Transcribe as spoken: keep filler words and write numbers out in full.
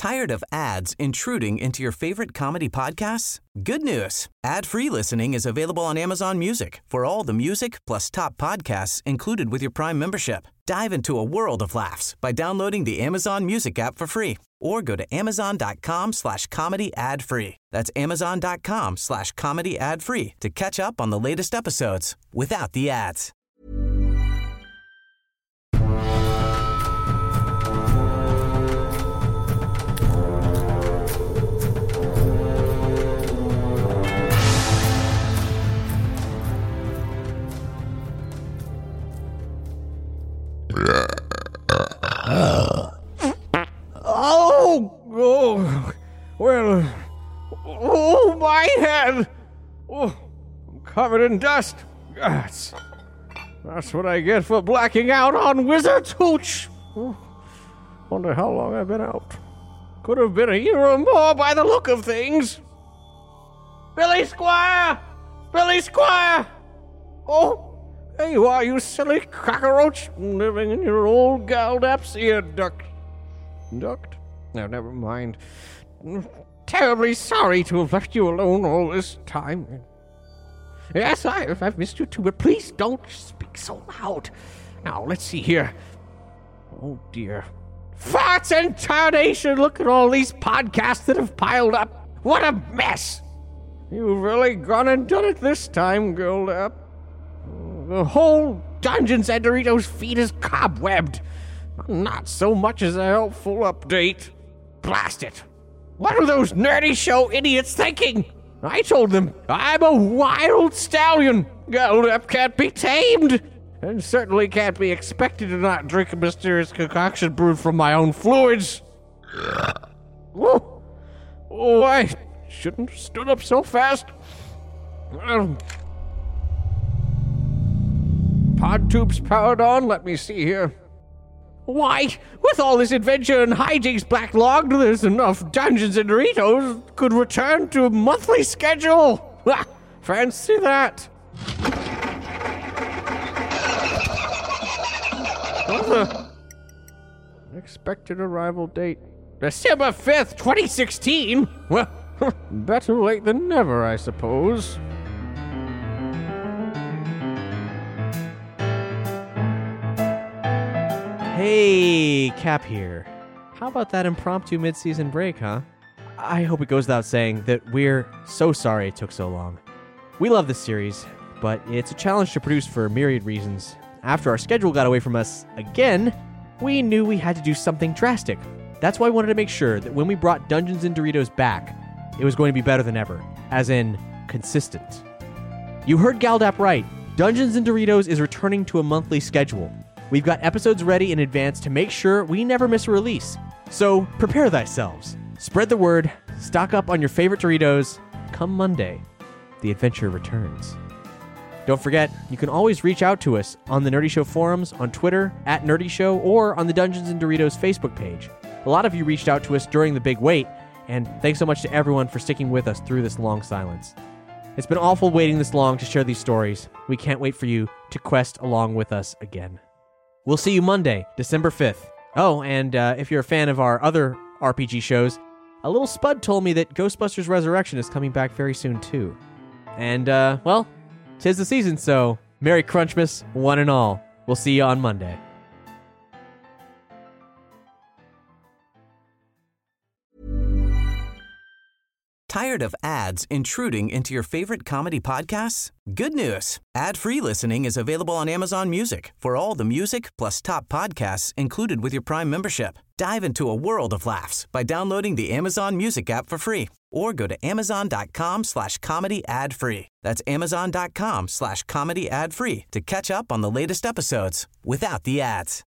Tired of ads intruding into your favorite comedy podcasts? Good news. Ad-free listening is available on Amazon Music for all the music plus top podcasts included with your Prime membership. Dive into a world of laughs by downloading the Amazon Music app for free or go to amazon.com slash comedy ad free. That's amazon.com slash comedy ad free to catch up on the latest episodes without the ads. Oh, oh, well, oh, my head. Oh, I'm covered in dust. That's, that's what I get for blacking out on Wizard's Hooch. Oh, wonder how long I've been out. Could have been a year or more by the look of things. Billy Squire! Billy Squire! Oh, there you are, you silly cockroach, living in your old Galdap's ear duct. Duct? No, never mind. Terribly sorry to have left you alone all this time. Yes, I, I've missed you too, but please don't speak so loud. Now, let's see here. Oh, dear. Farts and tarnation! Look at all these podcasts that have piled up. What a mess! You've really gone and done it this time, Galdap. The whole Dungeons and Doritos feed is cobwebbed. Not so much as a helpful update. Blast it. What are those nerdy show idiots thinking? I told them I'm a wild stallion. Galdap can't be tamed. And certainly can't be expected to not drink a mysterious concoction brewed from my own fluids. Oh, oh I shouldn't have stood up so fast. Um, Pod tubes powered on? Let me see here. Why, with all this adventure and hijinks backlogged, there's enough Dungeons and Doritos could return to a monthly schedule. Ha! Fancy that. What's the expected arrival date? December fifth, twenty sixteen? Well, better late than never, I suppose. Hey, Cap here. How about that impromptu mid-season break, huh? I hope it goes without saying that we're so sorry it took so long. We love this series, but it's a challenge to produce for myriad reasons. After our schedule got away from us again, we knew we had to do something drastic. That's why I wanted to make sure that when we brought Dungeons and Doritos back, it was going to be better than ever, as in consistent. You heard Galdap right. Dungeons and Doritos is returning to a monthly schedule. We've got episodes ready in advance to make sure we never miss a release. So prepare thyselves. Spread the word. Stock up on your favorite Doritos. Come Monday, the adventure returns. Don't forget, you can always reach out to us on the Nerdy Show forums, on Twitter, at Nerdy Show, or on the Dungeons and Doritos Facebook page. A lot of you reached out to us during the big wait, and thanks so much to everyone for sticking with us through this long silence. It's been awful waiting this long to share these stories. We can't wait for you to quest along with us again. We'll see you Monday, December fifth. Oh, and uh, if you're a fan of our other R P G shows, a little Spud told me that Ghostbusters Resurrection is coming back very soon, too. And, uh, well, 'tis the season, so Merry Crunchmas, one and all. We'll see you on Monday. Tired of ads intruding into your favorite comedy podcasts? Good news. Ad-free listening is available on Amazon Music for all the music plus top podcasts included with your Prime membership. Dive into a world of laughs by downloading the Amazon Music app for free or go to amazon.com slash comedy ad free. That's amazon.com slash comedy ad free to catch up on the latest episodes without the ads.